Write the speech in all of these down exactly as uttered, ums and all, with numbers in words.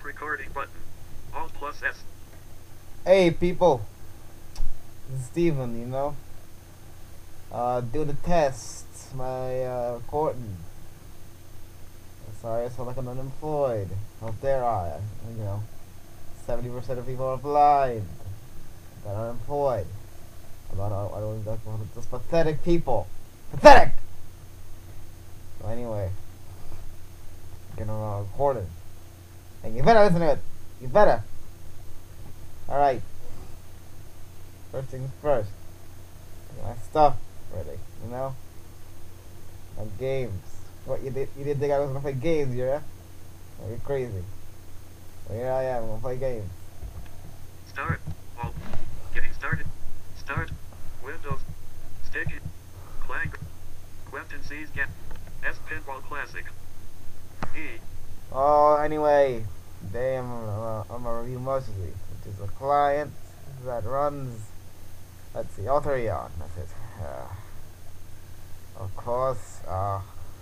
Stop recording button. Alt plus S. Hey people, this is Steven, you know. Uh, do the test. My uh, recording. Sorry, I sound like I'm unemployed. How dare I? You know, seventy percent of people are blind. They're unemployed. I'm not, I don't like just pathetic people. Pathetic! So anyway, you know, uh, recording. And you better listen to it. You better. Alright. First things first. Get my stuff ready, you know? My games. What, you did you didn't think I was gonna play games, yeah? Oh, you're crazy. Well, here I am, I'm gonna play games. Start. Alt. Getting started. Start. Windows. Stick it. Clank. Quentin C's get. S Pinball Classic. E. Oh, anyway. Today I'm gonna, I'm gonna review Mostly, which is a client that runs, let's see, Authorion. That's it. Uh, of course, uh,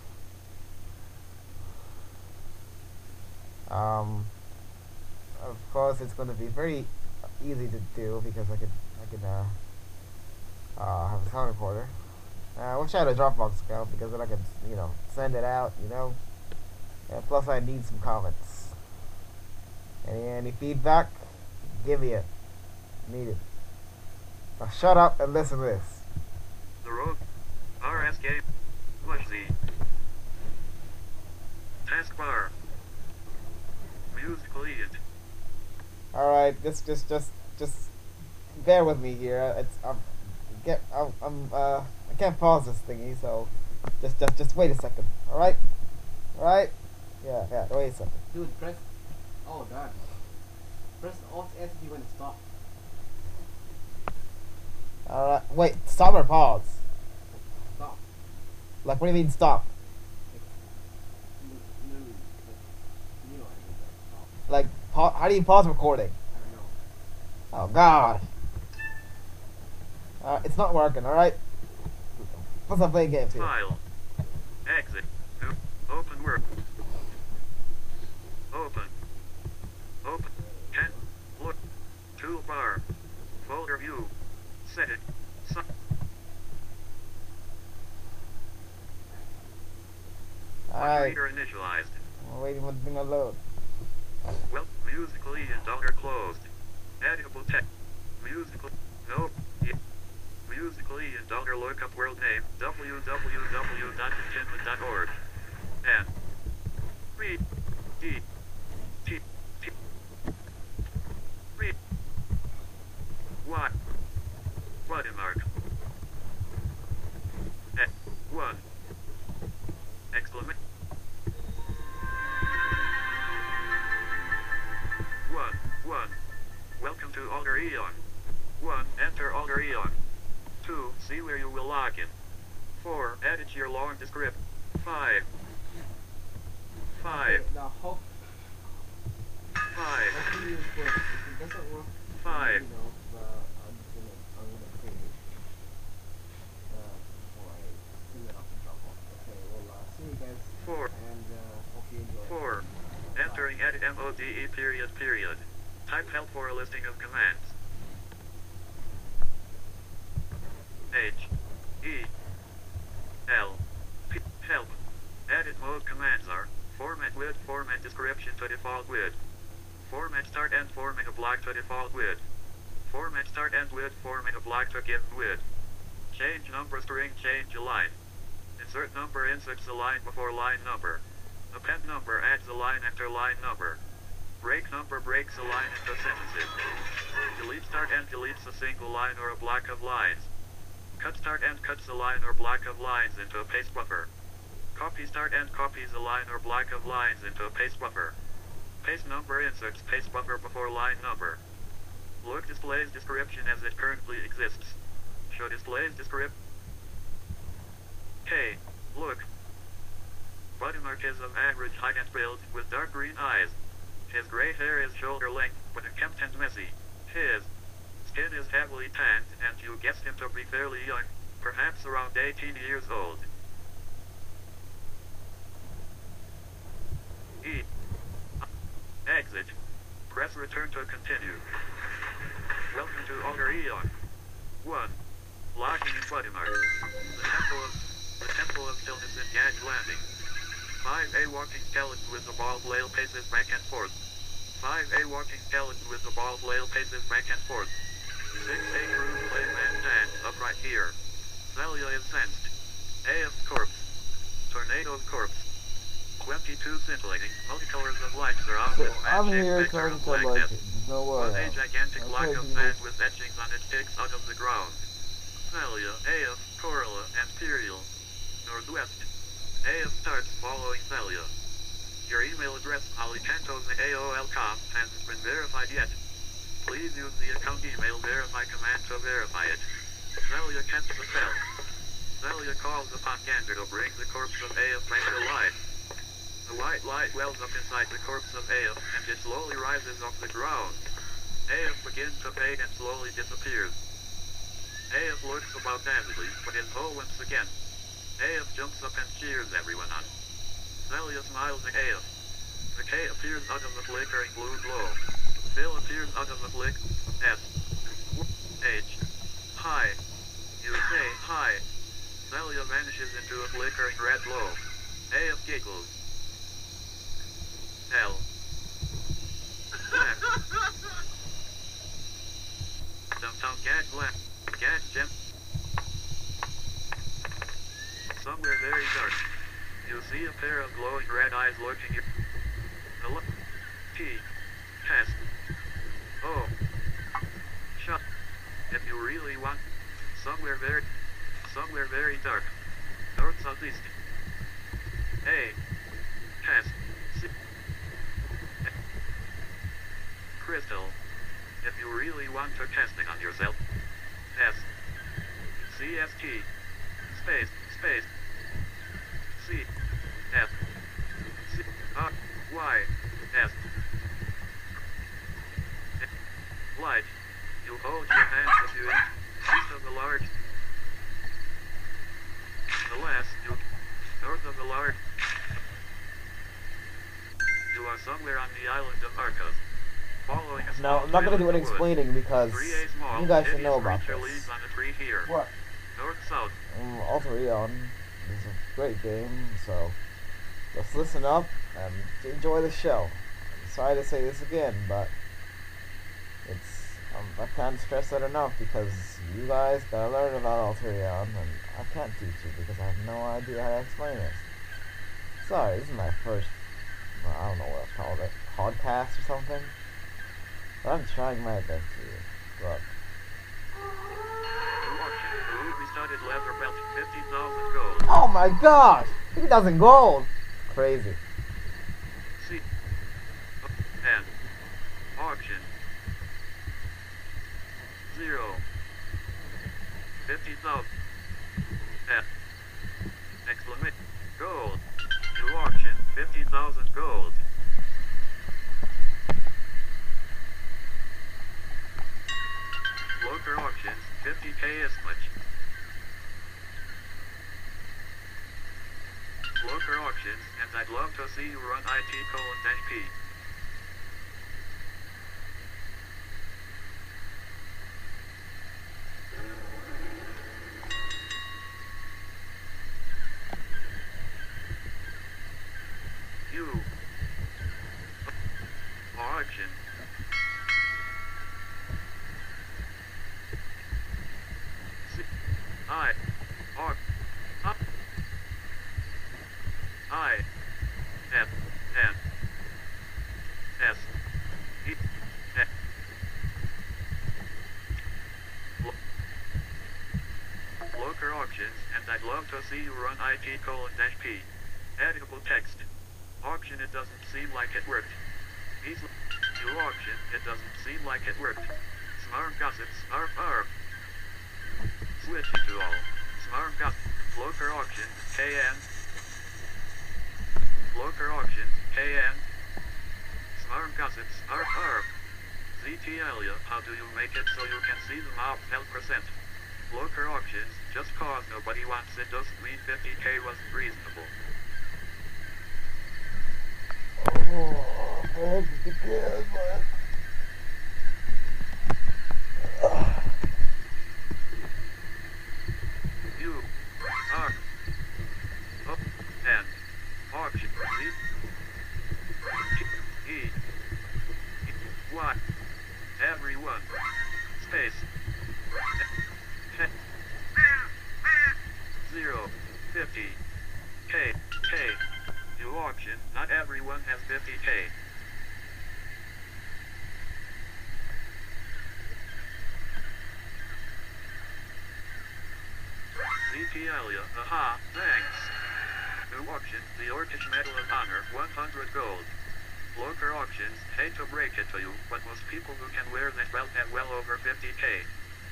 um, of course, it's going to be very easy to do because I could, I could, uh, uh, have a sound recorder. Uh, I wish I had a Dropbox account because then I could, you know, send it out, you know. And plus, I need some comments. Any any feedback? Give me it. Need it. Now shut up and listen to this. The Rogue. R S Game. Push Z. Taskbar. Musical Idiot. Alright, just just just just bear with me here. It's I'm get I'm, I'm uh I can't pause this thingy, so just just just wait a second. Alright? Alright? Yeah, yeah, wait a second. Dude, press. Oh god. Press Alt S if you want to stop. Alright, wait, stop or pause? Stop. Like, what do you mean stop? No, no, you know what I mean. Stop. Like, pa how do you pause recording? I don't know. Oh god. Uh, it's not working, alright? Let's not play games here. File. Exit. O- Open work. Open. Open. Can. Look. Toolbar. Folder view. Setting. Su- Alright, Reader initialized. I'm waiting for the thing to load. Well, musically and dollar closed. Editable text. Musical. No. Yeah. Musically and dollar lookup world name. w w w dot enchantment dot org. And. Read. D. T. T. Read. What? Watermark. E. One. Exclamation. One. One. Welcome to Alter Eon. One. Enter Alter Eon. Two. See where you will log in. Four. Edit your long descript. Five. Five. Okay, now hope. Five. Hopefully this works. If it doesn't work, Five. you know, uh, I'm just gonna, I'm gonna create it. Uh, before I send it off to Dropbox. Okay, well, uh, see you guys. Four. And, uh, hope you enjoy. Four. Entering edit mode period period. Type help for a listing of commands. H. E. L. P. Help. Edit mode commands are format width, format description to default width. Format start end, format a block to default width. Format start end width, format a block to given width. Change number string, change a line. Insert number, inserts a line before line number. Append number adds a line after line number. Break number breaks a line into sentences. Delete start end deletes a single line or a block of lines. Cut start end cuts a line or block of lines into a paste buffer. Copy start end copies a line or block of lines into a paste buffer. Paste number inserts paste buffer before line number. Look displays description as it currently exists. Show displays descript. K. Look. Watermark is of average height and build with dark green eyes. His gray hair is shoulder length but unkempt and messy. His skin is heavily tanned and you guess him to be fairly young, perhaps around eighteen years old. E. Exit. Press return to continue. Welcome to Alter Eon. one. Locking in body mark. The temple of the temple of stillness in Gag Landing. five A walking skeleton with a ball flail paces back and forth. five A walking skeleton with a ball flail paces back and forth. six A cruise playman stands upright here. Thalia is sensed. A F corpse. Tornado's corpse. twenty-two scintillating multicolors of light surround So this I'm man-shaped here picture trying of to like, blackness. no One worry. a gigantic I'm block of taking sand this- with etchings on it sticks out of the ground. Thalia, A F, Corella, and Imperial. Northwest. A F starts following Thalia. Your email address, alicantos at A O L dot com, hasn't been verified yet. Please use the account email verify command to verify it. Thalia casts a spell. Thalia calls upon Gander to bring the corpse of A F back to life. The white light wells up inside the corpse of A F, and it slowly rises off the ground. A F begins to fade and slowly disappears. A F looks about dazedly, but is whole once again. A F jumps up and cheers everyone on. Thalia smiles at A F. The K appears out of the flickering blue glow. Phil appears out of the flick. S. H. Hi. You say hi. Thalia vanishes into a flickering red glow. A F giggles. L. Left. Downtown Gag left. Gag gem. Somewhere very dark. You see a pair of glowing red eyes looking at the look. T. Test. Oh. Shut. If you really want. Somewhere very. Somewhere very dark. North southeast. A. Test. C. Crystal. If you really want to testing on yourself. S. C S T. Space. Space. C. F. C. R. Y. S. Light. You hold your hands as you eat. East of the large. The last. You. North of the large. You are somewhere on the island of Arcos. Following a Now, small I'm not gonna trail do in any the woods. explaining because three A small, you guys should hideous know about creature this. leaves on a tree here. What? North south. Um, Alter Eon is a great game, so just listen up and enjoy the show. I'm sorry to say this again, but it's um, I can't stress that enough because you guys gotta learn about Alter Eon, and I can't teach you because I have no idea how to explain this. Sorry, this is my first, well, I don't know what it's called, it podcast or something. But I'm trying my best here. Look. The ruby studded leather belt, fifty thousand gold. Oh my gosh! fifty thousand gold! Crazy. C. N. Auction. Zero. Fifty thousand. F. Exclamation. Gold. New auction, fifty thousand gold. Local auctions, fifty K as much. Local auctions, and I'd love to see you run I T colon dash P. You. Auction. C. I. R. Up. I. F. N. S. E. F. Lo- Local auctions, and I'd love to see you run I T colon dash P. Editable text. Auction, it doesn't seem like it worked. Easily. New auction, it doesn't seem like it worked. Smart gossip, smart arf. Switching to all. Smart gossip. Local auction, K N. Local auction, K N. Smart gossip, smart arf. Z T Alia, how do you make it so you can see the mob ten percent? Local auctions, just cause nobody wants it doesn't mean fifty K wasn't reasonable. Oh, I have to get space. Zero. Fifty. K. K. New auction. Not everyone has fifty K. Z T Alia. Aha. Thanks. New auction. The Orcish Medal of Honor. one hundred gold. Local auctions. Hate to break it to you, but most people who can wear that belt have well over fifty K.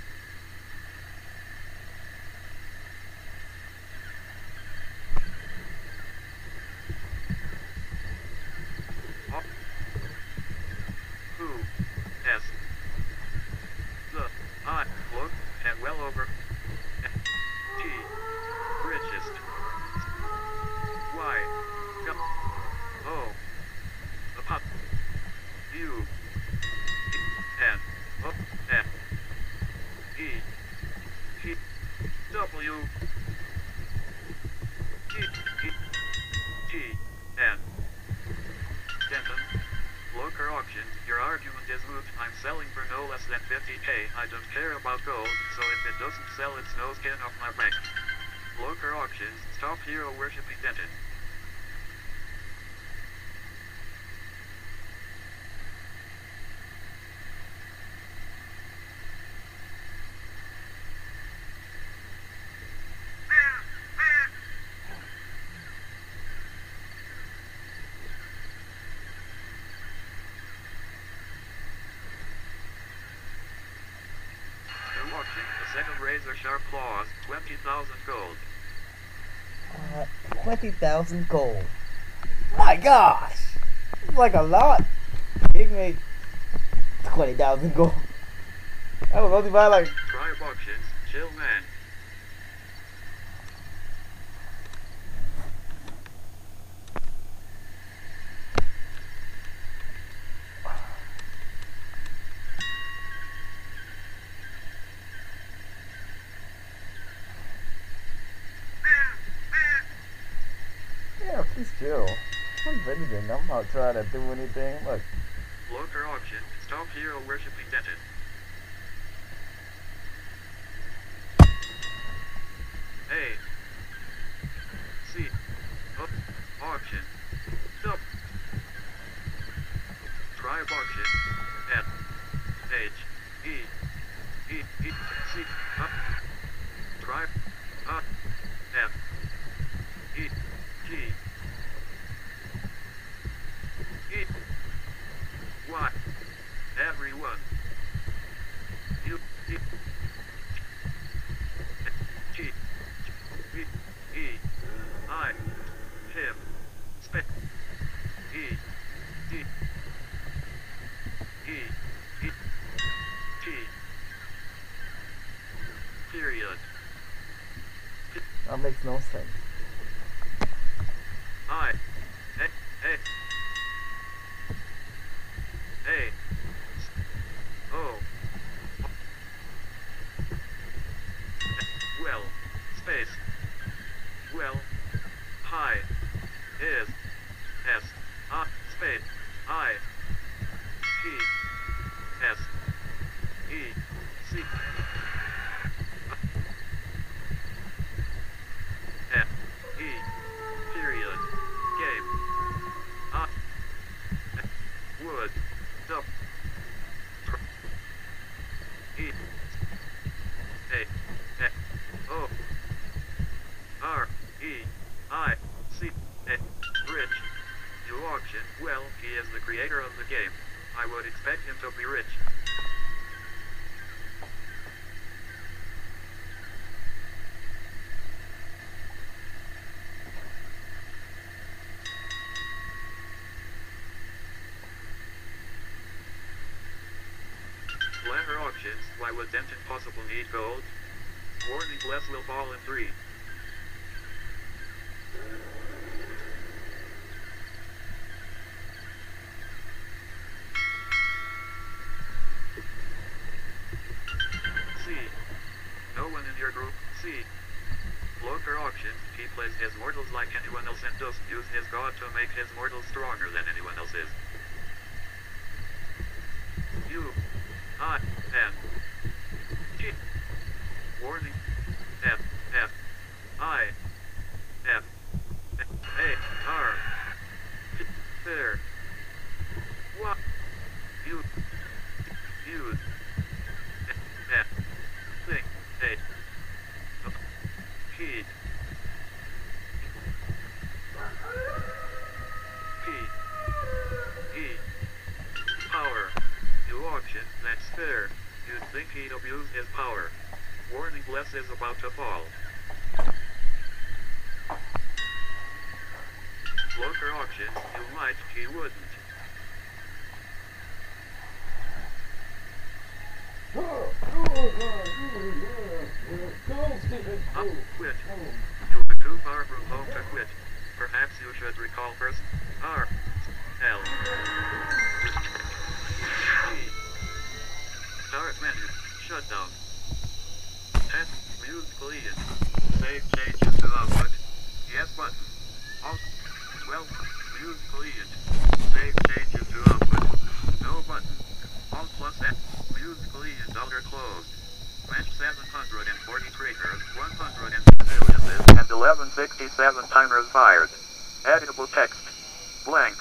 Who? S. The. I. Look. And well over. T. Richest. Y. Go. O. The pop. U. N. O. N. E. T. W. T. E. T. N. Denton. Local auction. Your argument is moot. I'm selling for no less than fifty K. I don't care about gold, so if it doesn't sell, it's no skin off my back. Local auctions. Stop hero worshipping Denton. New auction. The second razor sharp claws. twenty thousand gold. Uh, twenty thousand gold. My gosh! It's like a lot. Give me twenty thousand gold. I was only buy like. Tribe auctions. Chill man. Yeah, please chill. I'm visiting. I'm not trying to do anything. Look. Local auction. Stop hero worshipping Denton. A. C. O. Auction. Stop. Tribe auction. F. H. E. E. E. C. Up. Tribe. Up. F. E. G. E. Y. Everyone. U. E. T. E. E. I. Him. Spec. E. D. E. E. T. Period. That makes no sense. I. A. A. A. O. Well. Space. Well. High. Is. S. I. Space. I. P. S. E. C. F. E. Period. Game. I. Wood. Dup. E. A. F. O. R. E. I. C. A. Rich. You auction. Well, he is the creator of the game. I would expect him to be rich. Blanner auctions. Why would Denton possibly need gold? Warning, Bless will fall in three. C. No one in your group. C. Local auction. He plays his mortals like anyone else and doesn't use his god to make his mortals stronger than anyone else's. U. I. N. auction, that's fair. You'd think he'd abuse his power. Warning, Bless is about to fall. Local auction, you might, he wouldn't. Up, quit. You were too far from home to quit. Perhaps you should recall first. R. L. E. Start menu. Shutdown. Test. Musical Ian. Save changes to output. Yes button. Alt. twelve. Musical Ian. Save changes to output. No button. Alt plus F. Musical Ian. Outer closed. Mesh seven hundred forty triggers, one hundred million and eleven sixty-seven timers fired. Editable text. Blank.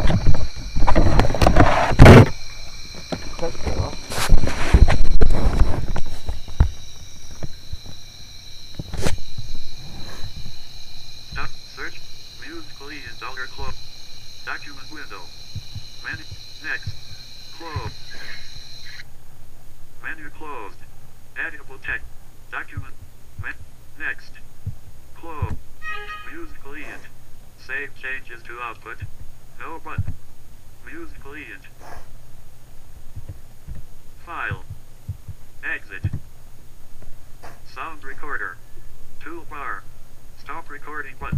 That's cool. Stop. Search. Musically and dollar close. Document window. Menu. Next. Close. Menu closed. Editable text. Document. Men. Next. Close. Musically and. Save changes to output. No button. Musically and. File. Exit. Sound recorder. Toolbar. Stop recording button.